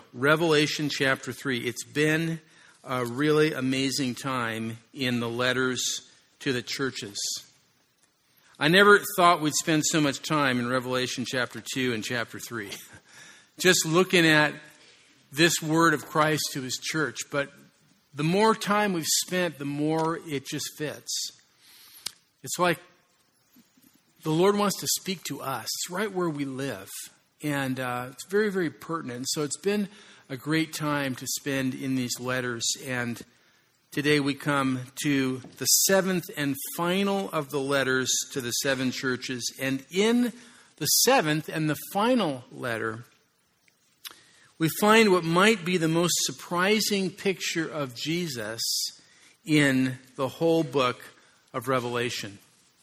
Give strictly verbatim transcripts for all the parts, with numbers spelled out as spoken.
Revelation chapter three. It's been a really amazing time in the letters to the churches. I never thought we'd spend so much time in Revelation chapter two and chapter three. Just looking at this word of Christ to his church. But the more time we've spent, the more it just fits. It's like the Lord wants to speak to us. It's right where we live. And uh, it's very, very pertinent. So it's been a great time to spend in these letters. And today we come to the seventh and final of the letters to the seven churches. And in the seventh and the final letter, we find what might be the most surprising picture of Jesus in the whole book of Revelation.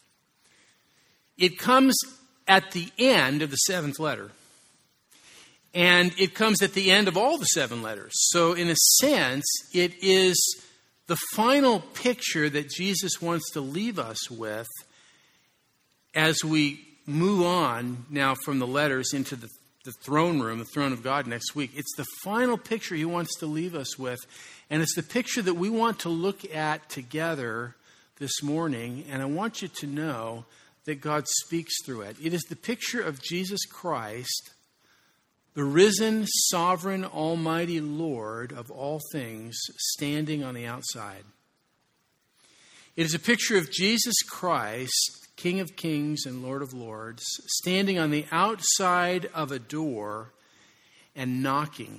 It comes at the end of the seventh letter. And it comes at the end of all the seven letters. So in a sense, it is the final picture that Jesus wants to leave us with as we move on now from the letters into the, the throne room, the throne of God next week. It's the final picture he wants to leave us with. And it's the picture that we want to look at together this morning. And I want you to know that God speaks through it. It is the picture of Jesus Christ, the risen, sovereign, almighty Lord of all things, standing on the outside. It is a picture of Jesus Christ, King of kings and Lord of lords, standing on the outside of a door and knocking.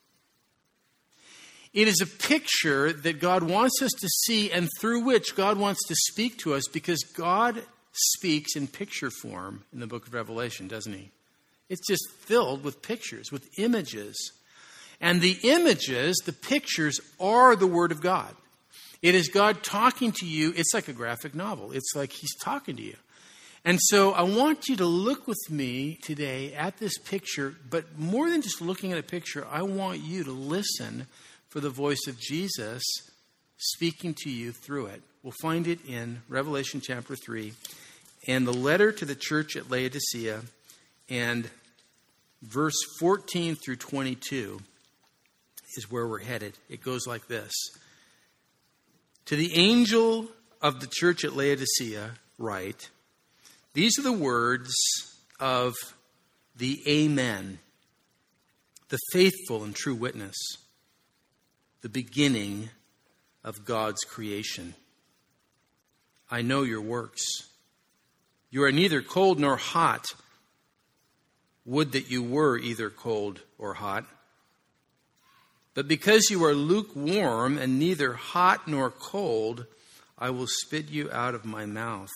It is a picture that God wants us to see and through which God wants to speak to us, because God speaks in picture form in the book of Revelation, doesn't he? It's just filled with pictures, with images. And the images, the pictures, are the Word of God. It is God talking to you. It's like a graphic novel. It's like he's talking to you. And so I want you to look with me today at this picture, but more than just looking at a picture, I want you to listen for the voice of Jesus speaking to you through it. We'll find it in Revelation chapter three and the letter to the church at Laodicea. And verse fourteen through twenty-two is where we're headed. It goes like this. To the angel of the church at Laodicea, write, these are the words of the Amen, the faithful and true witness, the beginning of God's creation. I know your works. You are neither cold nor hot. Would that you were either cold or hot. But because you are lukewarm and neither hot nor cold, I will spit you out of my mouth.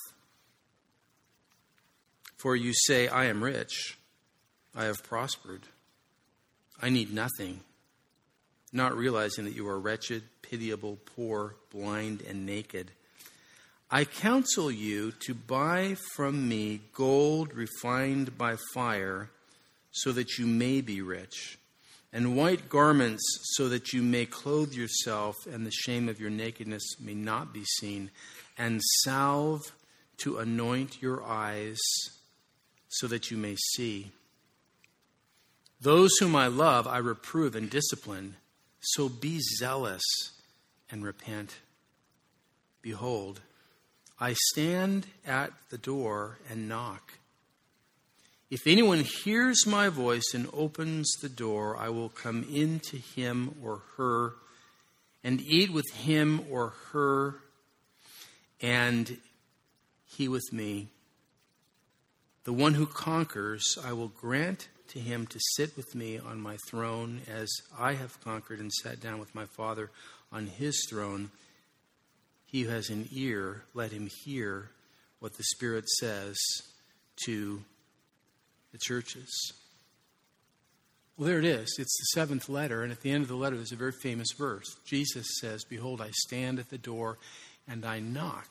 For you say, I am rich, I have prospered, I need nothing, not realizing that you are wretched, pitiable, poor, blind, and naked. I counsel you to buy from me gold refined by fire, so that you may be rich, and white garments so that you may clothe yourself and the shame of your nakedness may not be seen, and salve to anoint your eyes so that you may see. Those whom I love I reprove and discipline, so be zealous and repent. Behold, I stand at the door and knock. If anyone hears my voice and opens the door, I will come in to him or her and eat with him or her and he with me. The one who conquers, I will grant to him to sit with me on my throne as I have conquered and sat down with my Father on his throne. He who has an ear, let him hear what the Spirit says to the churches. Well, there it is. It's the seventh letter, and at the end of the letter, there's a very famous verse. Jesus says, behold, I stand at the door and I knock.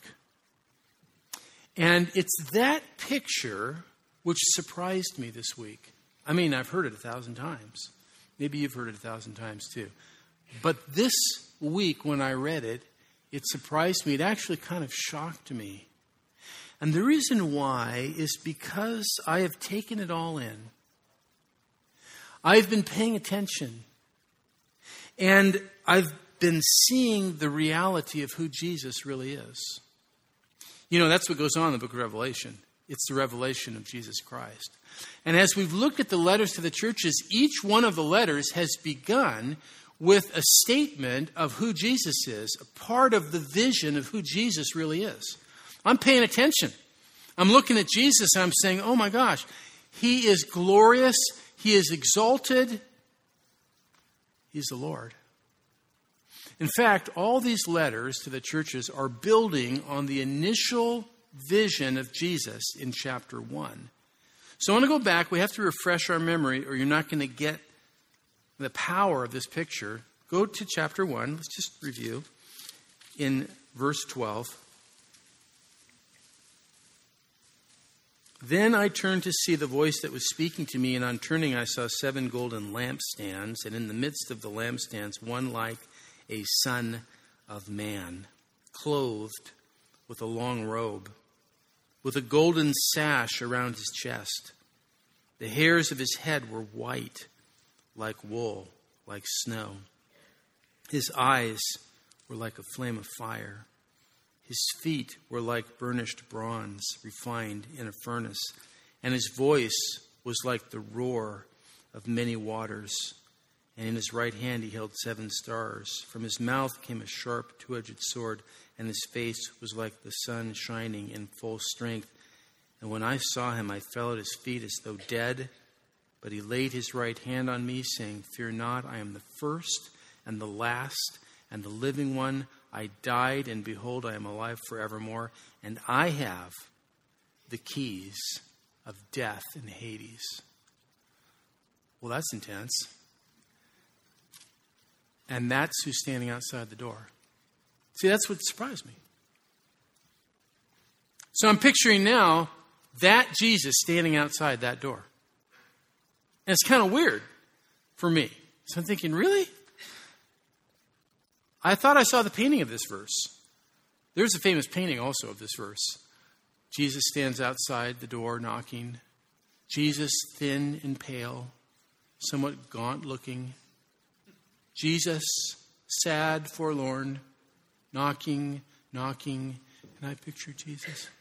And it's that picture which surprised me this week. I mean, I've heard it a thousand times. Maybe you've heard it a thousand times too. But this week when I read it, it surprised me. It actually kind of shocked me. And the reason why is because I have taken it all in. I've been paying attention And I've been seeing the reality of who Jesus really is. You know, that's what goes on in the book of Revelation. It's the revelation of Jesus Christ. And as we've looked at the letters to the churches, each one of the letters has begun with a statement of who Jesus is, a part of the vision of who Jesus really is. I'm paying attention. I'm looking at Jesus and I'm saying, oh my gosh, he is glorious. He is exalted. He's the Lord. In fact, all these letters to the churches are building on the initial vision of Jesus in chapter one. So I want to go back. We have to refresh our memory or you're not going to get the power of this picture. Go to chapter one. Let's just review in verse twelve. Then I turned to see the voice that was speaking to me, and on turning I saw seven golden lampstands, and in the midst of the lampstands one like a son of man, clothed with a long robe, with a golden sash around his chest. The hairs of his head were white, like wool, like snow. His eyes were like a flame of fire. His feet were like burnished bronze, refined in a furnace, and his voice was like the roar of many waters. And in his right hand he held seven stars. From his mouth came a sharp two-edged sword, and his face was like the sun shining in full strength. And when I saw him, I fell at his feet as though dead. But he laid his right hand on me, saying, "Fear not, I am the first and the last and the living one. I died, and behold, I am alive forevermore, and I have the keys of death and Hades." Well, that's intense. And that's who's standing outside the door. See, that's what surprised me. So I'm picturing now that Jesus standing outside that door. And it's kind of weird for me. So I'm thinking, really? I thought I saw the painting of this verse. There's a famous painting also of this verse. Jesus stands outside the door knocking. Jesus, thin and pale, somewhat gaunt looking. Jesus, sad, forlorn, knocking, knocking. And I picture Jesus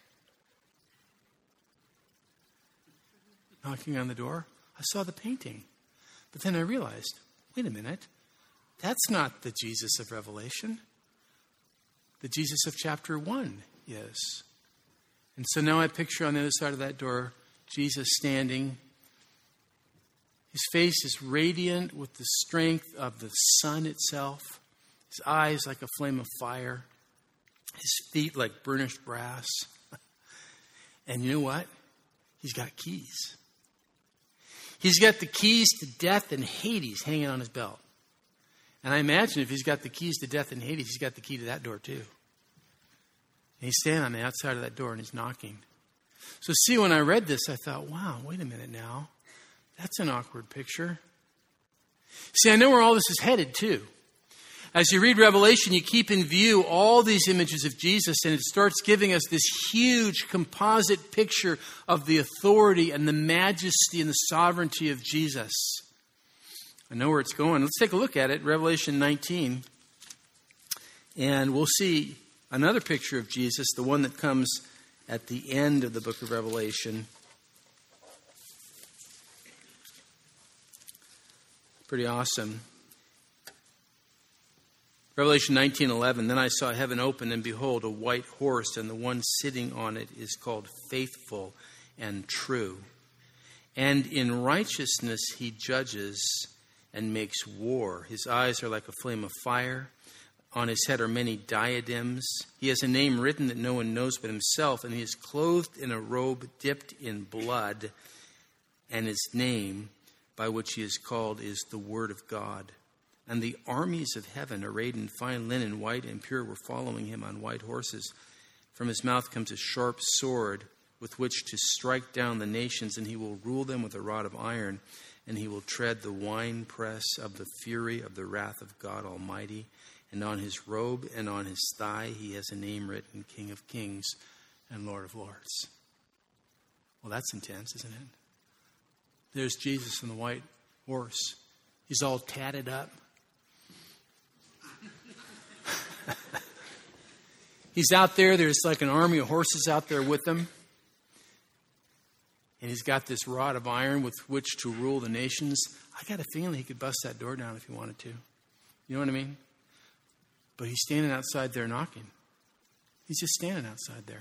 knocking on the door. I saw the painting. But then I realized, wait a minute. That's not the Jesus of Revelation. The Jesus of chapter one is. And so now I picture on the other side of that door, Jesus standing. His face is radiant with the strength of the sun itself. His eyes like a flame of fire. His feet like burnished brass. And you know what? He's got keys. He's got the keys to death and Hades hanging on his belt. And I imagine if he's got the keys to death and Hades, he's got the key to that door too. And he's standing on the outside of that door and he's knocking. So see, when I read this, I thought, wow, wait a minute now. That's an awkward picture. See, I know where all this is headed too. As you read Revelation, you keep in view all these images of Jesus, and it starts giving us this huge composite picture of the authority and the majesty and the sovereignty of Jesus. I know where it's going. Let's take a look at it, Revelation nineteen. And we'll see another picture of Jesus, the one that comes at the end of the book of Revelation. Pretty awesome. Revelation nineteen eleven. Then I saw heaven open, and behold, a white horse, and the one sitting on it is called Faithful and True. And in righteousness he judges and makes war. His eyes are like a flame of fire. On his head are many diadems. He has a name written that no one knows but himself, and he is clothed in a robe dipped in blood, and his name by which he is called is the Word of God. And the armies of heaven, arrayed in fine linen, white and pure, were following him on white horses. From his mouth comes a sharp sword with which to strike down the nations, and he will rule them with a rod of iron, and he will tread the winepress of the fury of the wrath of God Almighty. And on his robe and on his thigh he has a name written, King of Kings and Lord of Lords. Well, that's intense, isn't it? There's Jesus on the white horse. He's all tatted up. He's out there. There's like an army of horses out there with him. And he's got this rod of iron with which to rule the nations. I got a feeling he could bust that door down if he wanted to. You know what I mean? But he's standing outside there knocking. He's just standing outside there.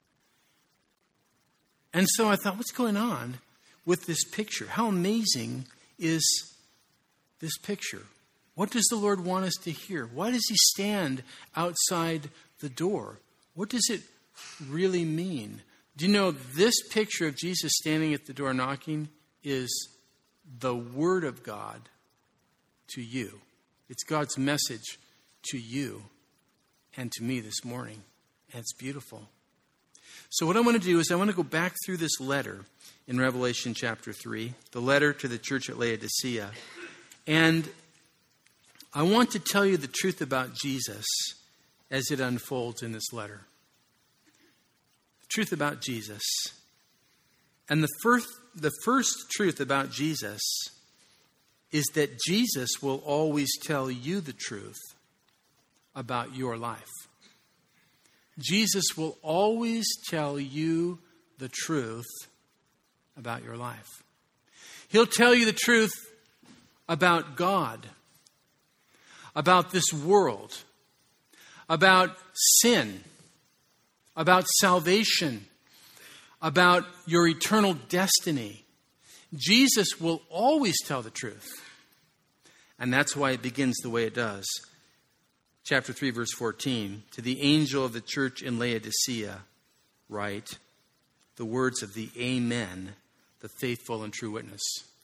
And so I thought, what's going on with this picture? How amazing is this picture? What does the Lord want us to hear? Why does he stand outside the door? What does it really mean? Do you know this picture of Jesus standing at the door knocking is the Word of God to you? It's God's message to you and to me this morning. And it's beautiful. So what I want to do is I want to go back through this letter in Revelation chapter three, the letter to the church at Laodicea. And I want to tell you the truth about Jesus as it unfolds in this letter. The truth about Jesus. And the first, the first truth about Jesus is that Jesus will always tell you the truth about your life. Jesus will always tell you the truth about your life. He'll tell you the truth about God, about this world, about sin, about salvation, about your eternal destiny. Jesus will always tell the truth. And that's why it begins the way it does. Chapter three, verse fourteen. To the angel of the church in Laodicea, write the words of the Amen, the faithful and true witness.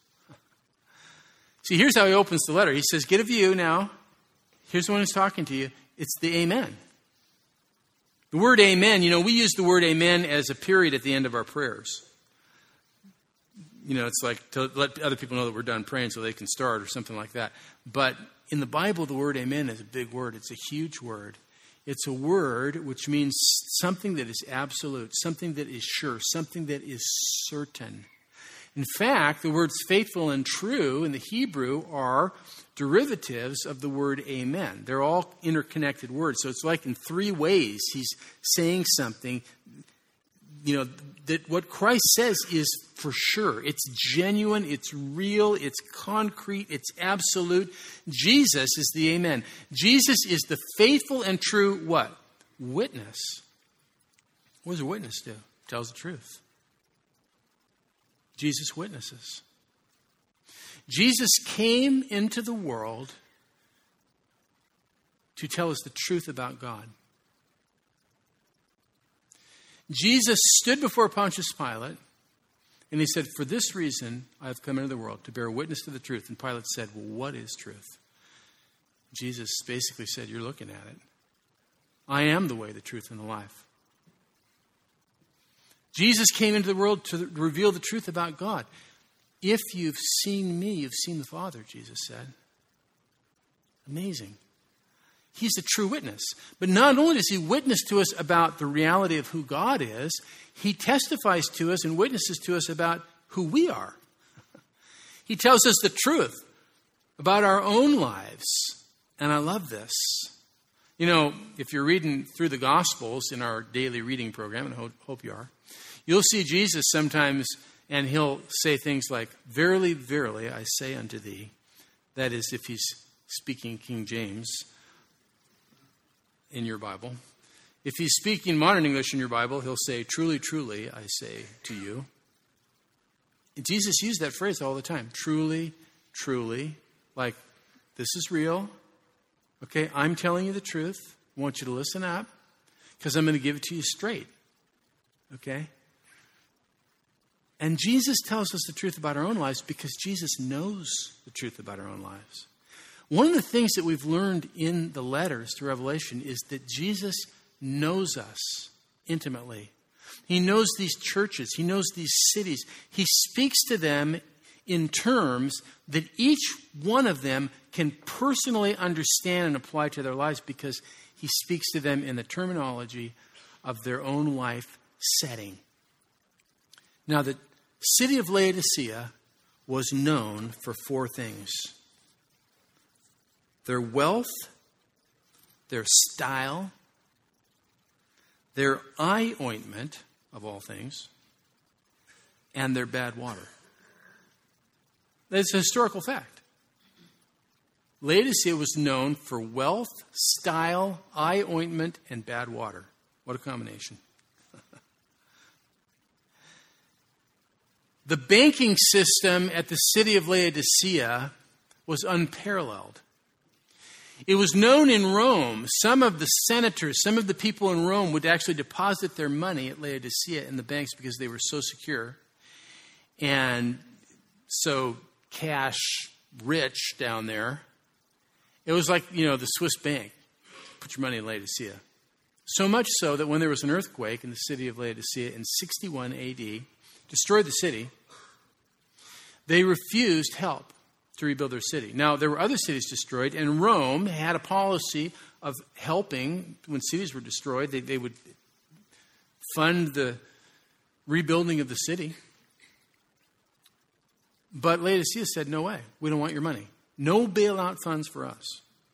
See, here's how he opens the letter. He says, get a view now. Here's the one who's talking to you. It's the Amen. The word Amen, you know, we use the word Amen as a period at the end of our prayers. You know, it's like to let other people know that we're done praying so they can start or something like that. But in the Bible, the word Amen is a big word. It's a huge word. It's a word which means something that is absolute, something that is sure, something that is certain. In fact, the words faithful and true in the Hebrew are derivatives of the word amen. They're all interconnected words. So it's like in three ways he's saying something, you know, that what Christ says is for sure. It's genuine, it's real, it's concrete, it's absolute. Jesus is the amen. Jesus is the faithful and true what? Witness. What does a witness do? Tells the truth. Jesus witnesses. Jesus came into the world to tell us the truth about God. Jesus stood before Pontius Pilate and he said, for this reason I have come into the world, to bear witness to the truth. And Pilate said, well, what is truth? Jesus basically said, you're looking at it. I am the way, the truth, and the life. Jesus came into the world to reveal the truth about God. If you've seen me, you've seen the Father, Jesus said. Amazing. He's a true witness. But not only does he witness to us about the reality of who God is, he testifies to us and witnesses to us about who we are. He tells us the truth about our own lives. And I love this. You know, if you're reading through the Gospels in our daily reading program, and I hope you are, you'll see Jesus sometimes, and he'll say things like, verily, verily, I say unto thee. That is, if he's speaking King James in your Bible. If he's speaking modern English in your Bible, he'll say, truly, truly, I say to you. And Jesus used that phrase all the time. Truly, truly, like, this is real. Okay, I'm telling you the truth. I want you to listen up because I'm going to give it to you straight. Okay? And Jesus tells us the truth about our own lives because Jesus knows the truth about our own lives. One of the things that we've learned in the letters to Revelation is that Jesus knows us intimately. He knows these churches. He knows these cities. He speaks to them in terms that each one of them can personally understand and apply to their lives because he speaks to them in the terminology of their own life setting. Now, the city of Laodicea was known for four things: their wealth, their style, their eye ointment, of all things, and their bad water. That's a historical fact. Laodicea was known for wealth, style, eye ointment, and bad water. What a combination. The banking system at the city of Laodicea was unparalleled. It was known in Rome. Some of the senators, some of the people in Rome would actually deposit their money at Laodicea in the banks because they were so secure. And so cash rich down there. It was like, you know, the Swiss bank. Put your money in Laodicea. So much so that when there was an earthquake in the city of Laodicea in sixty-one A D, destroyed the city, they refused help to rebuild their city. Now, there were other cities destroyed, and Rome had a policy of helping when cities were destroyed. They, they would fund the rebuilding of the city. But Laodicea said, no way. We don't want your money. No bailout funds for us.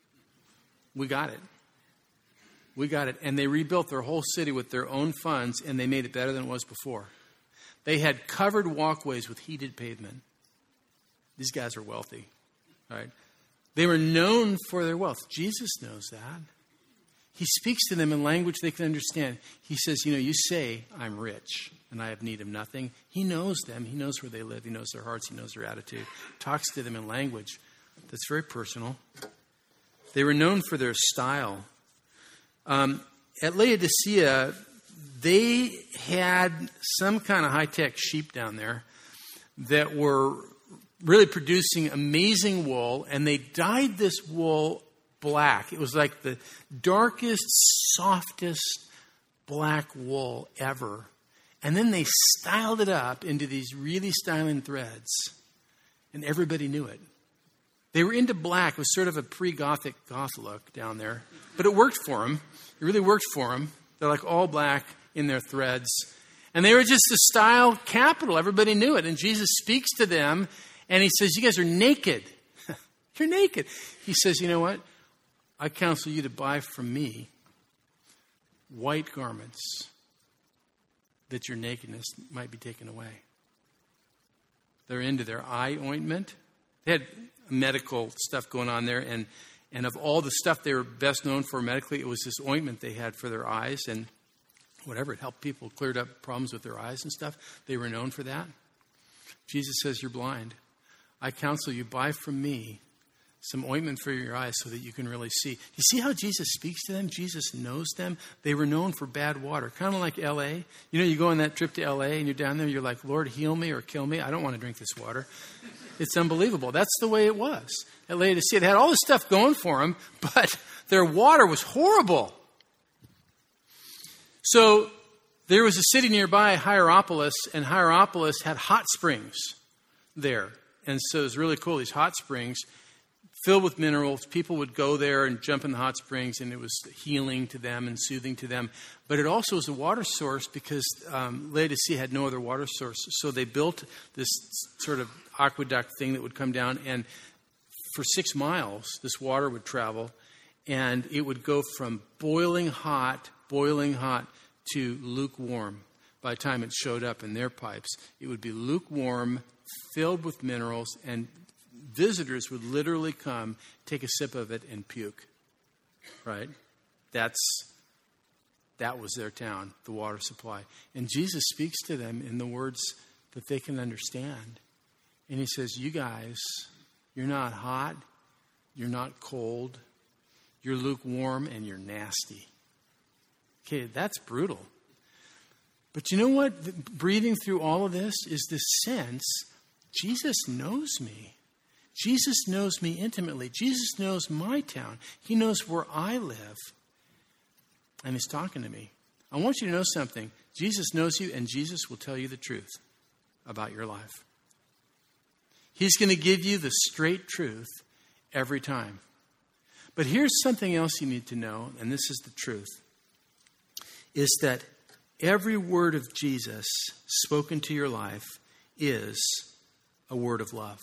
We got it. We got it. And they rebuilt their whole city with their own funds, and they made it better than it was before. They had covered walkways with heated pavement. These guys are wealthy, right? They were known for their wealth. Jesus knows that. He speaks to them in language they can understand. He says, you know, you say, I'm rich and I have need of nothing. He knows them. He knows where they live. He knows their hearts. He knows their attitude. Talks to them in language that's very personal. They were known for their style. Um, at Laodicea, they had some kind of high-tech sheep down there that were really producing amazing wool, and they dyed this wool black. It was like the darkest, softest black wool ever. And then they styled it up into these really styling threads, and everybody knew it. They were into black. It was sort of a pre-Gothic goth look down there, but it worked for them. It really worked for them. They're like all black in their threads. And they were just the style capital. Everybody knew it. And Jesus speaks to them, and he says, you guys are naked. You're naked. He says, you know what? I counsel you to buy from me white garments that your nakedness might be taken away. They're into their eye ointment. They had medical stuff going on there, and, and of all the stuff they were best known for medically, it was this ointment they had for their eyes, and whatever, it helped people, cleared up problems with their eyes and stuff. They were known for that. Jesus says, you're blind. I counsel you, buy from me some ointment for your eyes so that you can really see. You see how Jesus speaks to them? Jesus knows them. They were known for bad water, kind of like L A. You know, you go on that trip to L A and you're down there, you're like, Lord, heal me or kill me. I don't want to drink this water. It's unbelievable. That's the way it was at Laodicea. They had all this stuff going for them, but their water was horrible. So there was a city nearby, Hierapolis, and Hierapolis had hot springs there. And so it was really cool, these hot springs filled with minerals. People would go there and jump in the hot springs, and it was healing to them and soothing to them. But it also was a water source because um, Laodicea had no other water source. So they built this sort of aqueduct thing that would come down, and for six miles, this water would travel, and it would go from boiling hot, boiling hot, to lukewarm. By the time it showed up in their pipes, it would be lukewarm, filled with minerals, and visitors would literally come, take a sip of it, and puke. Right? That's that was their town, the water supply. And Jesus speaks to them in the words that they can understand. And he says, you guys, you're not hot, you're not cold, you're lukewarm, and you're nasty. Okay, that's brutal. But you know what? Breathing through all of this is this sense, Jesus knows me. Jesus knows me intimately. Jesus knows my town. He knows where I live. And he's talking to me. I want you to know something. Jesus knows you, and Jesus will tell you the truth about your life. He's going to give you the straight truth every time. But here's something else you need to know, and this is the truth, is that every word of Jesus spoken to your life is a word of love.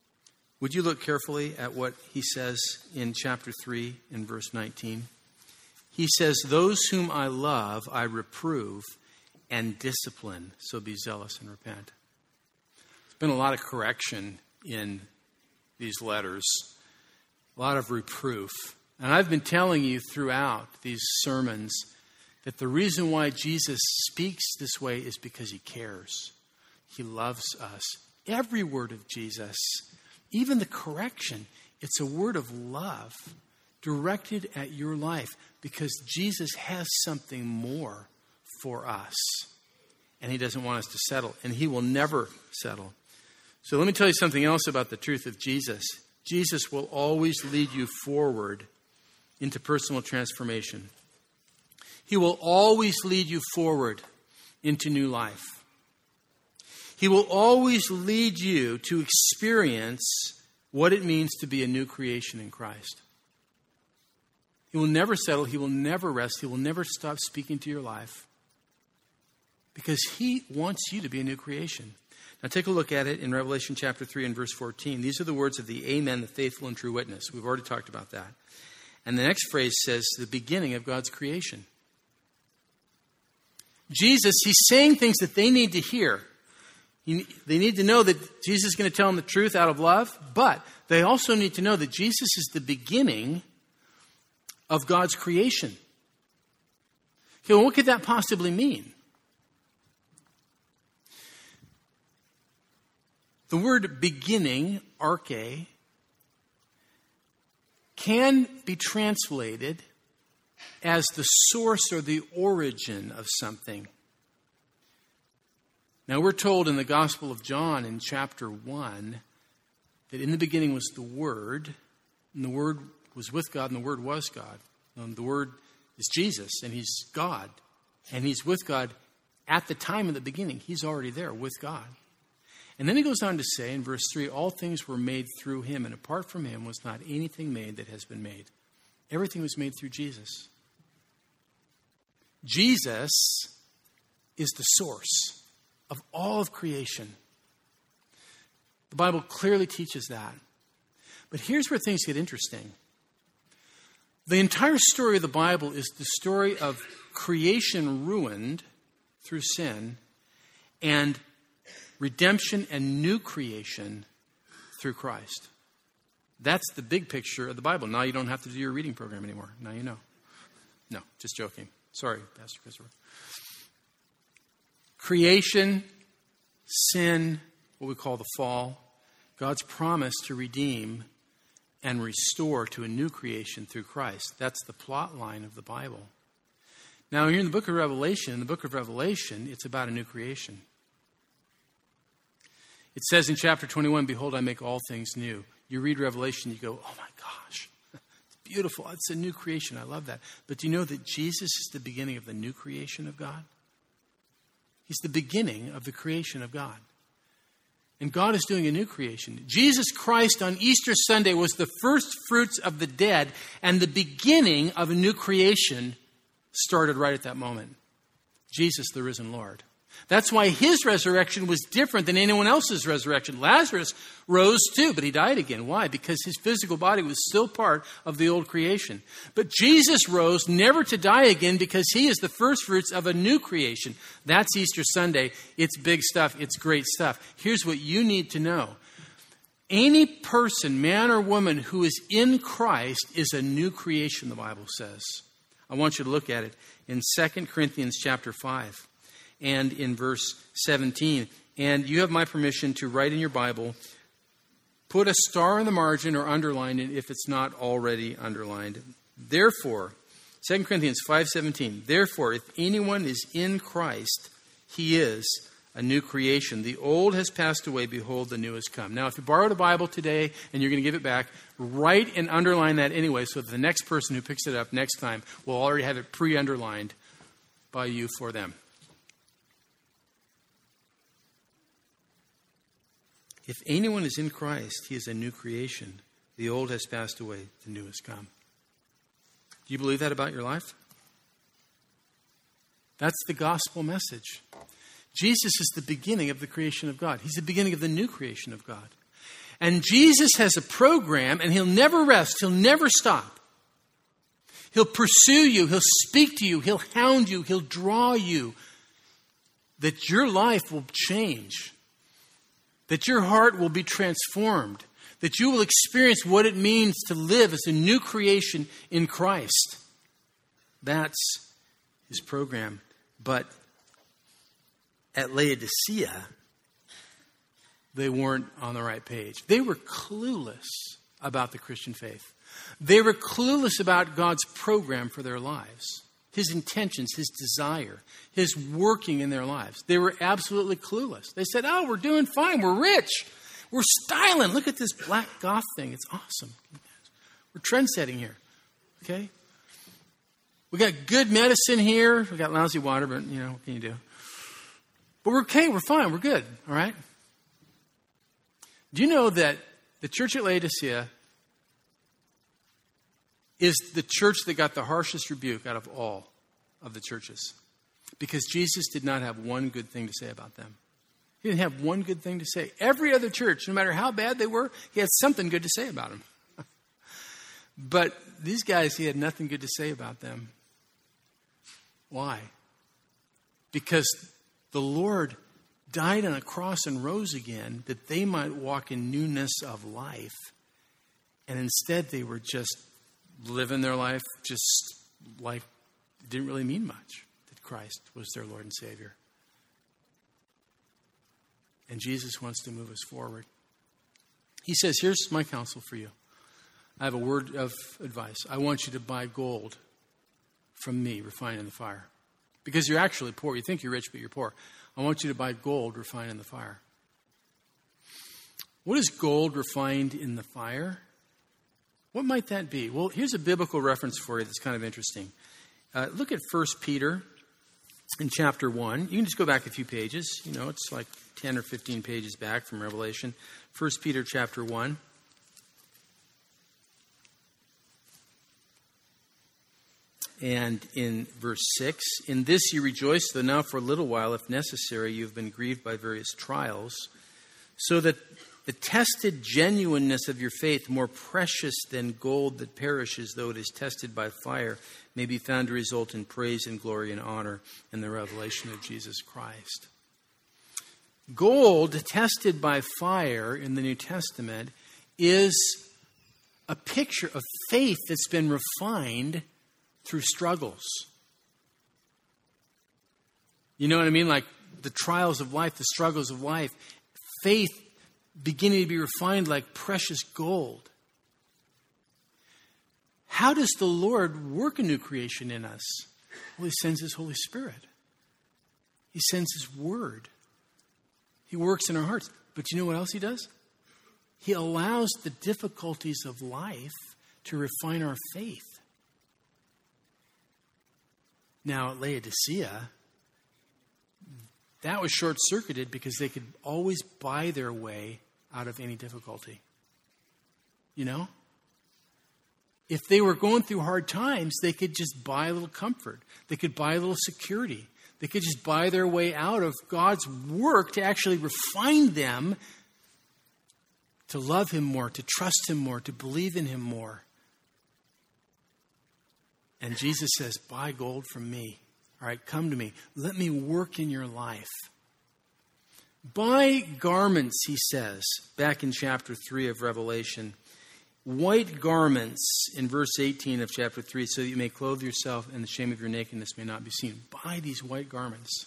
Would you look carefully at what he says in chapter three in verse nineteen? He says, those whom I love, I reprove and discipline. So be zealous and repent. There's been a lot of correction in these letters, a lot of reproof. And I've been telling you throughout these sermons that the reason why Jesus speaks this way is because he cares. He loves us. Every word of Jesus, even the correction, it's a word of love directed at your life because Jesus has something more for us. And he doesn't want us to settle. And he will never settle. So let me tell you something else about the truth of Jesus. Jesus will always lead you forward into personal transformation. He will always lead you forward into new life. He will always lead you to experience what it means to be a new creation in Christ. He will never settle. He will never rest. He will never stop speaking to your life because he wants you to be a new creation. Now take a look at it in Revelation chapter three and verse fourteen. These are the words of the Amen, the faithful and true witness. We've already talked about that. And the next phrase says, the beginning of God's creation. Jesus, he's saying things that they need to hear. He, they need to know that Jesus is going to tell them the truth out of love, but they also need to know that Jesus is the beginning of God's creation. Okay, well, what could that possibly mean? The word beginning, arche, can be translated as the source or the origin of something. Now, we're told in the Gospel of John in chapter one that in the beginning was the Word, and the Word was with God, and the Word was God. And the Word is Jesus, and he's God. And he's with God at the time of the beginning. He's already there with God. And then he goes on to say in verse three, all things were made through him, and apart from him was not anything made that has been made. Everything was made through Jesus. Jesus is the source of all of creation. The Bible clearly teaches that. But here's where things get interesting. The entire story of the Bible is the story of creation ruined through sin and redemption and new creation through Christ. That's the big picture of the Bible. Now you don't have to do your reading program anymore. Now you know. No, just joking. Sorry, Pastor Christopher. Creation, sin, what we call the fall, God's promise to redeem and restore to a new creation through Christ. That's the plot line of the Bible. Now, here in the book of Revelation, in the book of Revelation, it's about a new creation. It says in chapter twenty-one, behold, I make all things new. You read Revelation, you go, oh my gosh, it's beautiful. It's a new creation. I love that. But do you know that Jesus is the beginning of the new creation of God? He's the beginning of the creation of God. And God is doing a new creation. Jesus Christ on Easter Sunday was the first fruits of the dead, and the beginning of a new creation started right at that moment. Jesus, the risen Lord. That's why his resurrection was different than anyone else's resurrection. Lazarus rose too, but he died again. Why? Because his physical body was still part of the old creation. But Jesus rose never to die again because he is the first fruits of a new creation. That's Easter Sunday. It's big stuff. It's great stuff. Here's what you need to know. Any person, man or woman, who is in Christ is a new creation, the Bible says. I want you to look at it in Second Corinthians chapter five. And in verse seventeen. And you have my permission to write in your Bible, put a star in the margin or underline it if it's not already underlined. Therefore, Second Corinthians five seventeen. Therefore, if anyone is in Christ, he is a new creation. The old has passed away. Behold, the new has come. Now, if you borrowed a Bible today and you're going to give it back, write and underline that anyway so that the next person who picks it up next time will already have it pre-underlined by you for them. If anyone is in Christ, he is a new creation. The old has passed away. The new has come. Do you believe that about your life? That's the gospel message. Jesus is the beginning of the creation of God. He's the beginning of the new creation of God. And Jesus has a program, and he'll never rest. He'll never stop. He'll pursue you. He'll speak to you. He'll hound you. He'll draw you. That your life will change. That your heart will be transformed. That you will experience what it means to live as a new creation in Christ. That's his program. But at Laodicea, they weren't on the right page. They were clueless about the Christian faith. They were clueless about God's program for their lives. His intentions, his desire, his working in their lives. They were absolutely clueless. They said, oh, we're doing fine. We're rich. We're styling. Look at this black goth thing. It's awesome. We're trend-setting here. Okay? We got good medicine here. We got lousy water, but, you know, what can you do? But we're okay. We're fine. We're good. All right? Do you know that the church at Laodicea is the church that got the harshest rebuke out of all of the churches? Because Jesus did not have one good thing to say about them. He didn't have one good thing to say. Every other church, no matter how bad they were, he had something good to say about them. But these guys, he had nothing good to say about them. Why? Because the Lord died on a cross and rose again that they might walk in newness of life. And instead they were just living their life just like it didn't really mean much that Christ was their Lord and Savior. And Jesus wants to move us forward. He says, here's my counsel for you. I have a word of advice. I want you to buy gold from me, refined in the fire. Because you're actually poor. You think you're rich, but you're poor. I want you to buy gold refined in the fire. What is gold refined in the fire? What might that be? Well, here's a biblical reference for you that's kind of interesting. Uh, look at First Peter in chapter one. You can just go back a few pages. You know, it's like ten or fifteen pages back from Revelation. First Peter chapter one. And in verse six, in this you rejoice, though now for a little while, if necessary, you have been grieved by various trials, so that the tested genuineness of your faith, more precious than gold that perishes, though it is tested by fire, may be found to result in praise and glory and honor in the revelation of Jesus Christ. Gold tested by fire in the New Testament is a picture of faith that's been refined through struggles. You know what I mean? Like the trials of life, the struggles of life. Faith beginning to be refined like precious gold. How does the Lord work a new creation in us? Well, he sends his Holy Spirit. He sends his word. He works in our hearts. But you know what else he does? He allows the difficulties of life to refine our faith. Now, at Laodicea, that was short-circuited because they could always buy their way out of any difficulty. You know? If they were going through hard times, they could just buy a little comfort. They could buy a little security. They could just buy their way out of God's work to actually refine them to love him more, to trust him more, to believe in him more. And Jesus says, buy gold from me. All right, come to me. Let me work in your life. Buy garments, he says, back in chapter three of Revelation. White garments in verse eighteen of chapter three, so that you may clothe yourself and the shame of your nakedness may not be seen. Buy these white garments.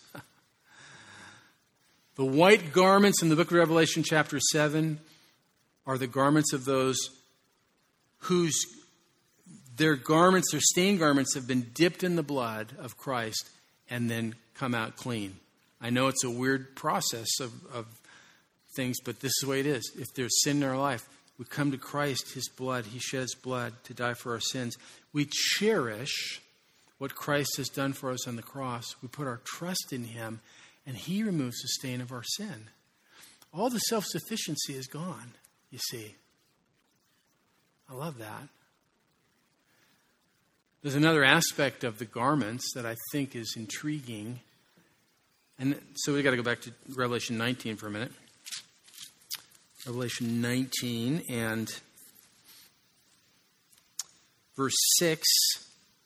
The white garments in the book of Revelation chapter seven are the garments of those whose their garments, their stained garments, have been dipped in the blood of Christ and then come out clean. I know it's a weird process of, of things, but this is the way it is. If there's sin in our life, we come to Christ, his blood. He sheds blood to die for our sins. We cherish what Christ has done for us on the cross. We put our trust in him, and he removes the stain of our sin. All the self-sufficiency is gone, you see. I love that. There's another aspect of the garments that I think is intriguing. And so we've got to go back to Revelation nineteen for a minute. Revelation nineteen and verse six.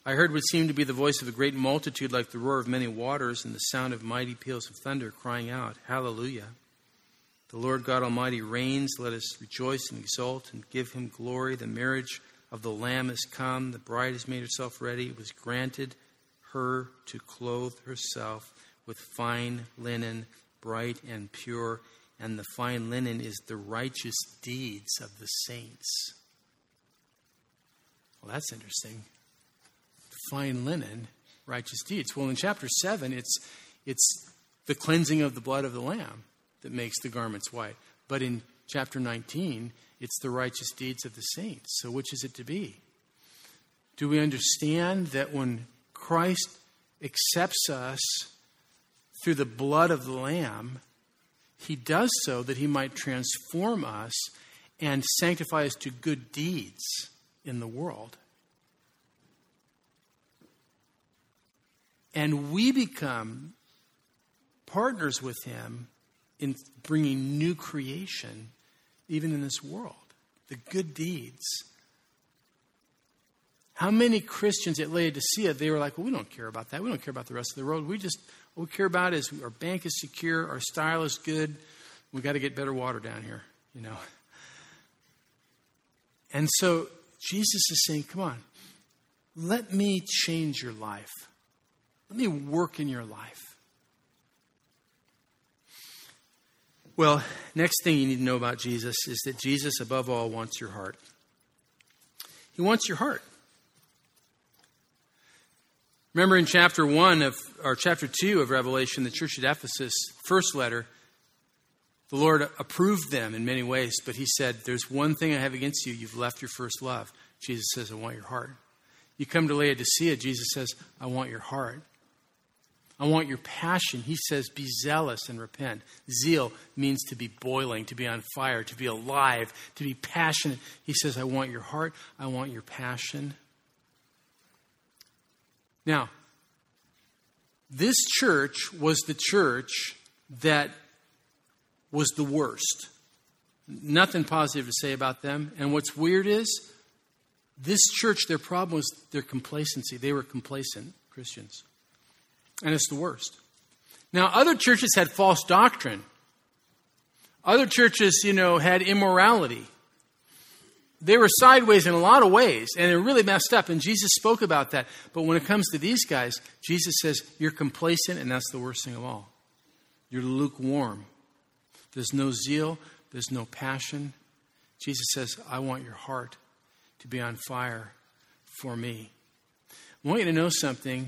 I heard what seemed to be the voice of a great multitude, like the roar of many waters and the sound of mighty peals of thunder, crying out, Hallelujah! The Lord God Almighty reigns. Let us rejoice and exult and give him glory. The marriage of the Lamb has come. The bride has made herself ready. It was granted her to clothe herself with fine linen, bright and pure. And the fine linen is the righteous deeds of the saints. Well, that's interesting. Fine linen, righteous deeds. Well, in chapter seven, it's it's the cleansing of the blood of the Lamb that makes the garments white. But in chapter nineteen, it's the righteous deeds of the saints. So which is it to be? Do we understand that when Christ accepts us through the blood of the Lamb, he does so that he might transform us and sanctify us to good deeds in the world? And we become partners with him in bringing new creation, even in this world, the good deeds. How many Christians at Laodicea, they were like, well, we don't care about that. We don't care about the rest of the world. We just, what we care about is our bank is secure, our style is good. We got to get better water down here, you know. And so Jesus is saying, come on, let me change your life. Let me work in your life. Well, next thing you need to know about Jesus is that Jesus, above all, wants your heart. He wants your heart. Remember in chapter one of, or chapter two of Revelation, the church at Ephesus, first letter, the Lord approved them in many ways, but he said, there's one thing I have against you. You've left your first love. Jesus says, I want your heart. You come to Laodicea, Jesus says, I want your heart. I want your passion. He says, be zealous and repent. Zeal means to be boiling, to be on fire, to be alive, to be passionate. He says, I want your heart. I want your passion. Now, this church was the church that was the worst. Nothing positive to say about them. And what's weird is, this church, their problem was their complacency. They were complacent Christians. And it's the worst. Now, other churches had false doctrine. Other churches, you know, had immorality. They were sideways in a lot of ways, and they were really messed up, and Jesus spoke about that. But when it comes to these guys, Jesus says, you're complacent, and that's the worst thing of all. You're lukewarm. There's no zeal. There's no passion. Jesus says, I want your heart to be on fire for me. I want you to know something.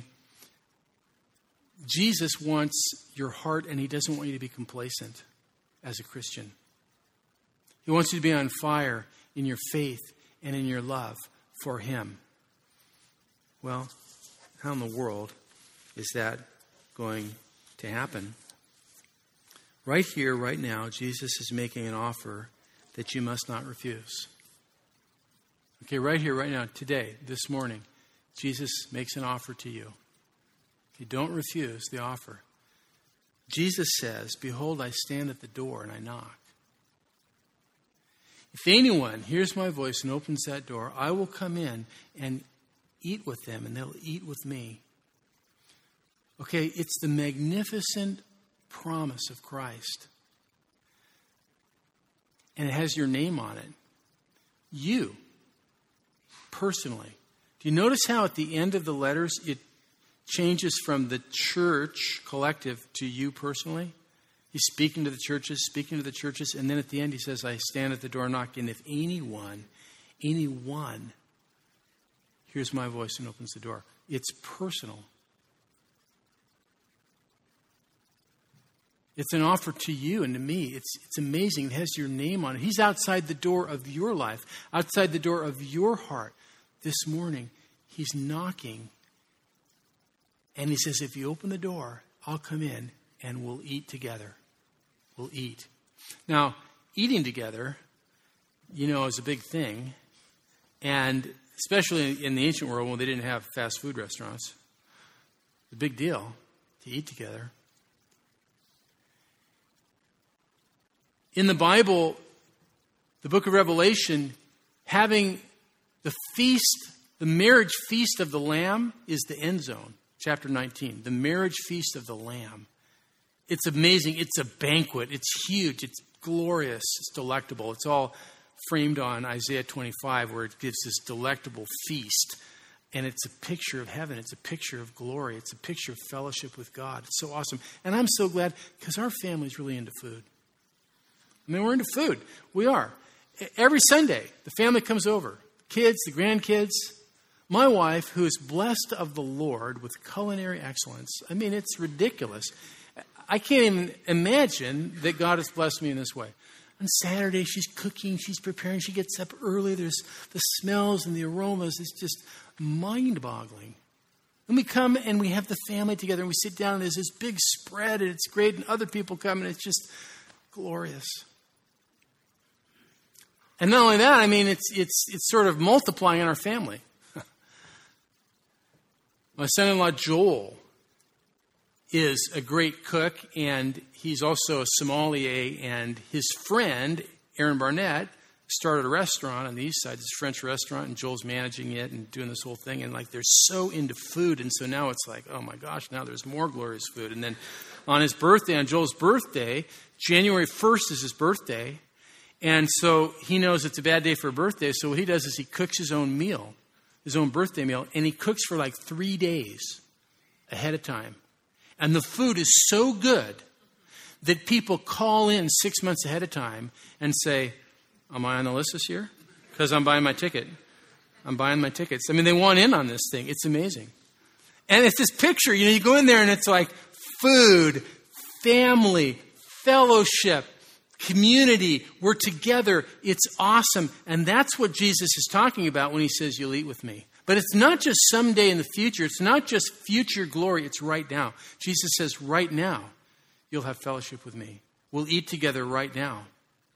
Jesus wants your heart, and he doesn't want you to be complacent as a Christian. He wants you to be on fire in your faith and in your love for him. Well, how in the world is that going to happen? Right here, right now, Jesus is making an offer that you must not refuse. Okay, right here, right now, today, this morning, Jesus makes an offer to you. You don't refuse the offer. Jesus says, behold, I stand at the door and I knock. If anyone hears my voice and opens that door, I will come in and eat with them, and they'll eat with me. Okay, it's the magnificent promise of Christ. And it has your name on it. You, personally. Do you notice how at the end of the letters it changes from the church collective to you personally? He's speaking to the churches, speaking to the churches, and then at the end he says, I stand at the door and knock, and if anyone, anyone hears my voice and opens the door, it's personal. It's an offer to you and to me. It's, it's amazing. It has your name on it. He's outside the door of your life, outside the door of your heart. This morning, he's knocking. And he says, if you open the door, I'll come in and we'll eat together. We'll eat. Now, eating together, you know, is a big thing. And especially in the ancient world when they didn't have fast food restaurants. It's a big deal to eat together. In the Bible, the book of Revelation, having the feast The marriage feast of the Lamb is the end zone, chapter nineteen. The marriage feast of the Lamb. It's amazing. It's a banquet. It's huge. It's glorious. It's delectable. It's all framed on Isaiah twenty-five, where it gives this delectable feast. And it's a picture of heaven. It's a picture of glory. It's a picture of fellowship with God. It's so awesome. And I'm so glad because our family's really into food. I mean, we're into food. We are. Every Sunday, the family comes over. Kids, the grandkids. My wife, who is blessed of the Lord with culinary excellence. I mean, it's ridiculous. I can't even imagine that God has blessed me in this way. On Saturday, she's cooking, she's preparing, she gets up early. There's the smells and the aromas. It's just mind-boggling. And we come and we have the family together and we sit down and there's this big spread and it's great and other people come and it's just glorious. And not only that, I mean, it's it's it's sort of multiplying in our family. My son-in-law, Joel, is a great cook, and he's also a sommelier, and his friend, Aaron Barnett, started a restaurant on the east side, this French restaurant, and Joel's managing it and doing this whole thing, and like they're so into food, and so now it's like, oh my gosh, now there's more glorious food. And then on his birthday, on Joel's birthday, January first is his birthday, and so he knows it's a bad day for a birthday, so what he does is he cooks his own meal, his own birthday meal, and he cooks for like three days ahead of time. And the food is so good that people call in six months ahead of time and say, am I on the list this year? Because I'm buying my ticket. I'm buying my tickets. I mean, they want in on this thing. It's amazing. And it's this picture, you know, you go in there and it's like food, family, fellowship, community. We're together. It's awesome. And that's what Jesus is talking about when he says, you'll eat with me. But it's not just someday in the future. It's not just future glory. It's right now. Jesus says, right now, you'll have fellowship with me. We'll eat together right now.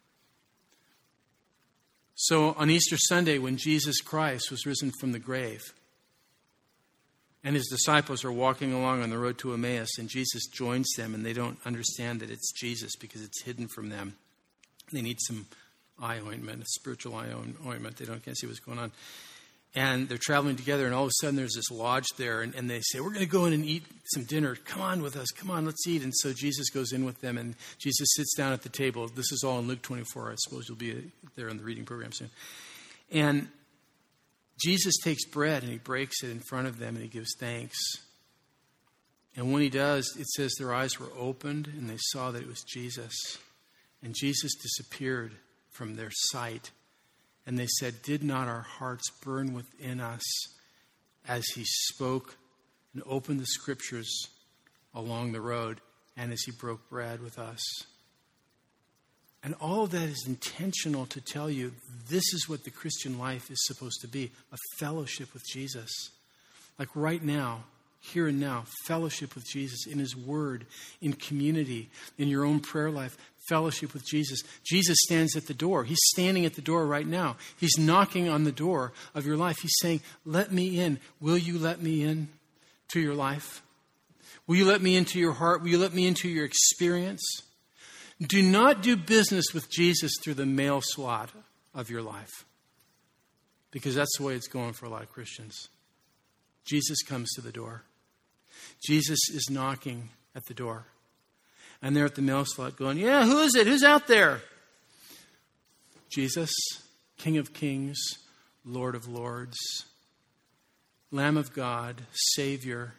So on Easter Sunday, when Jesus Christ was risen from the grave, and his disciples are walking along on the road to Emmaus, and Jesus joins them, and they don't understand that it's Jesus because it's hidden from them. They need some eye ointment, a spiritual eye ointment. They don't can't see what's going on. And they're traveling together, and all of a sudden there's this lodge there, and, and they say, we're going to go in and eat some dinner. Come on with us. Come on, let's eat. And so Jesus goes in with them, and Jesus sits down at the table. This is all in Luke twenty-four. I suppose you'll be there in the reading program soon. And Jesus takes bread, and he breaks it in front of them, and he gives thanks. And when he does, it says their eyes were opened, and they saw that it was Jesus. And Jesus disappeared from their sight. And they said, did not our hearts burn within us as he spoke and opened the scriptures along the road and as he broke bread with us? And all of that is intentional to tell you this is what the Christian life is supposed to be, a fellowship with Jesus. Like right now, here and now, fellowship with Jesus in his word, in community, in your own prayer life, fellowship with Jesus. Jesus stands at the door. He's standing at the door right now. He's knocking on the door of your life. He's saying, let me in. Will you let me in to your life? Will you let me into your heart? Will you let me into your experience? Do not do business with Jesus through the mail slot of your life, because that's the way it's going for a lot of Christians. Jesus comes to the door. Jesus is knocking at the door. And they're at the mail slot going, yeah, who is it? Who's out there? Jesus, King of Kings, Lord of Lords, Lamb of God, Savior,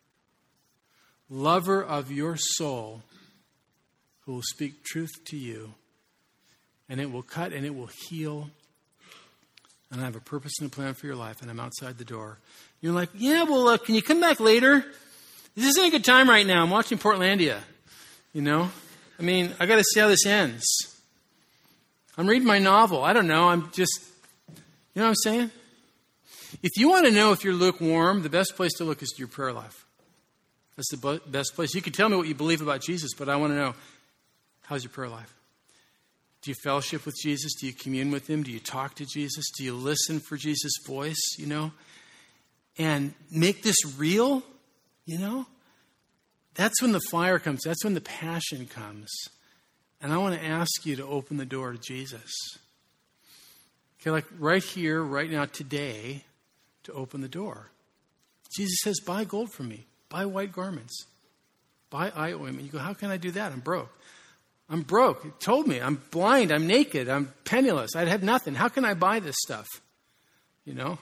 lover of your soul, who will speak truth to you. And it will cut and it will heal. And I have a purpose and a plan for your life. And I'm outside the door. You're like, yeah, well, uh, can you come back later? This isn't a good time right now. I'm watching Portlandia. You know? I mean, I got to see how this ends. I'm reading my novel. I don't know. I'm just, you know what I'm saying? If you want to know if you're lukewarm, the best place to look is to your prayer life. That's the best place. You can tell me what you believe about Jesus, but I want to know, how's your prayer life? Do you fellowship with Jesus? Do you commune with him? Do you talk to Jesus? Do you listen for Jesus' voice, you know? And make this real, you know? That's when the fire comes. That's when the passion comes. And I want to ask you to open the door to Jesus. Okay, like right here, right now, today, to open the door. Jesus says, buy gold from me. Buy white garments. Buy eye ointment. You go, how can I do that? I'm broke. I'm broke. He told me. I'm blind. I'm naked. I'm penniless. I have nothing. How can I buy this stuff? You know?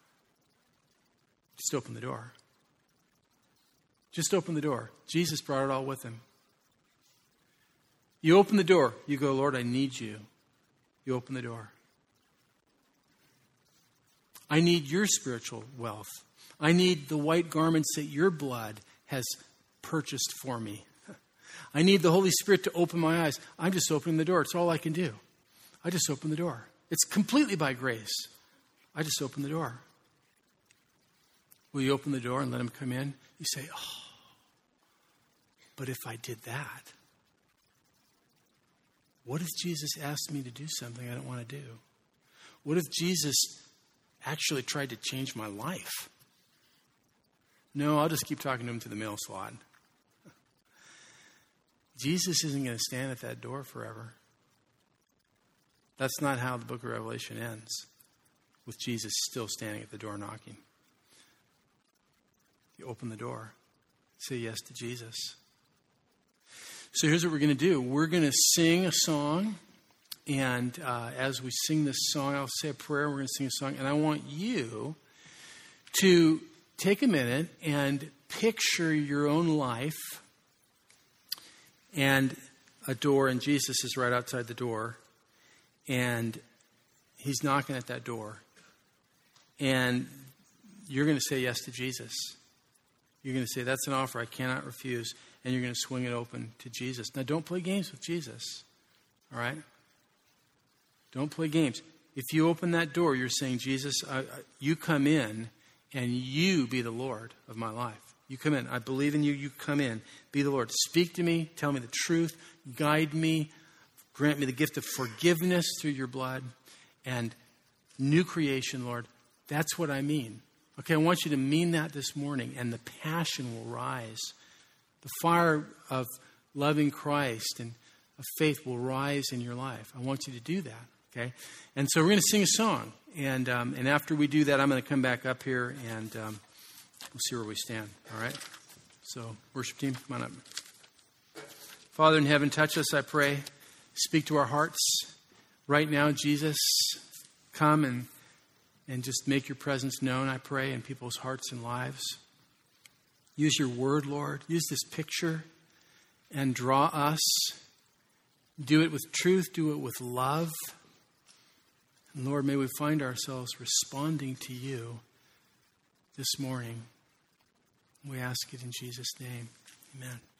Just open the door. Just open the door. Jesus brought it all with him. You open the door. You go, Lord, I need you. You open the door. I need your spiritual wealth. I need the white garments that your blood has purchased for me. I need the Holy Spirit to open my eyes. I'm just opening the door. It's all I can do. I just open the door. It's completely by grace. I just open the door. Will you open the door and let him come in? You say, oh, but if I did that, what if Jesus asked me to do something I don't want to do? What if Jesus actually tried to change my life? No, I'll just keep talking to him to the mail slot. Jesus isn't going to stand at that door forever. That's not how the book of Revelation ends, with Jesus still standing at the door knocking. You open the door. Say yes to Jesus. So here's what we're going to do. We're going to sing a song. And uh, as we sing this song, I'll say a prayer. We're going to sing a song. And I want you to take a minute and picture your own life and a door. And Jesus is right outside the door. And he's knocking at that door. And you're going to say yes to Jesus. You're going to say, that's an offer I cannot refuse. And you're going to swing it open to Jesus. Now, don't play games with Jesus. All right? Don't play games. If you open that door, you're saying, Jesus, I, I, you come in and you be the Lord of my life. You come in. I believe in you. You come in. Be the Lord. Speak to me. Tell me the truth. Guide me. Grant me the gift of forgiveness through your blood and new creation, Lord. That's what I mean. Okay, I want you to mean that this morning, and the passion will rise. The fire of loving Christ and of faith will rise in your life. I want you to do that, okay? And so we're going to sing a song. And um, and after we do that, I'm going to come back up here, and um, we'll see where we stand, all right? So, worship team, come on up. Father in heaven, touch us, I pray. Speak to our hearts right now, Jesus. Come and And just make your presence known, I pray, in people's hearts and lives. Use your word, Lord. Use this picture and draw us. Do it with truth. Do it with love. And Lord, may we find ourselves responding to you this morning. We ask it in Jesus' name. Amen.